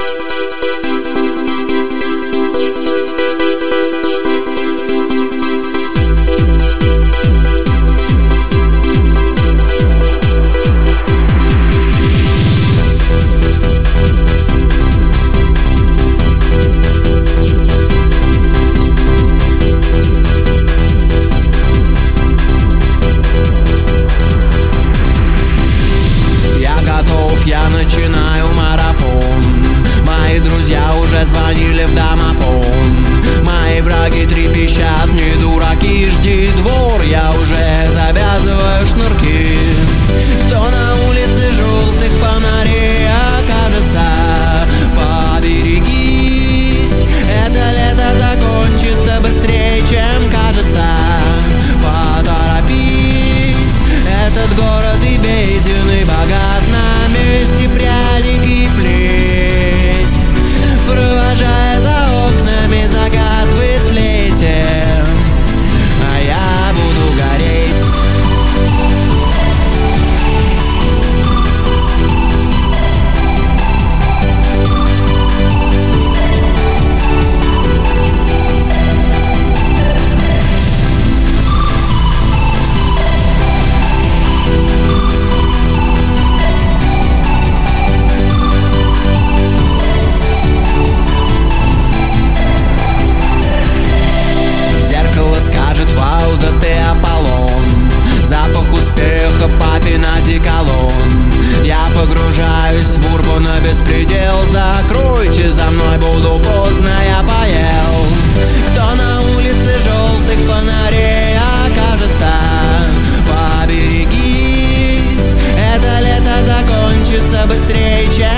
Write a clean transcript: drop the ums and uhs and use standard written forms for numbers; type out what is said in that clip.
Я начинаю марафон. Мои друзья уже звонили в домофон. Мои враги трепещат, не дураки, жди двор. Я уже завязываю шнурки. Кто на улице желтых фонарей окажется, поберегись. Это лето закончится быстрее, чем кажется. Поторопись. Этот город и беден, и богат, на месте пряник и плеть. Провожая за окнами закат, вы тлеете, а я буду гореть. Скажет: вау, да ты Аполлон. Запах успеха, папин одеколон. Я погружаюсь в урбана беспредел. Закройте за мной, буду поздно, я поел. Кто на улице желтых фонарей окажется, поберегись. Это лето закончится быстрее, чем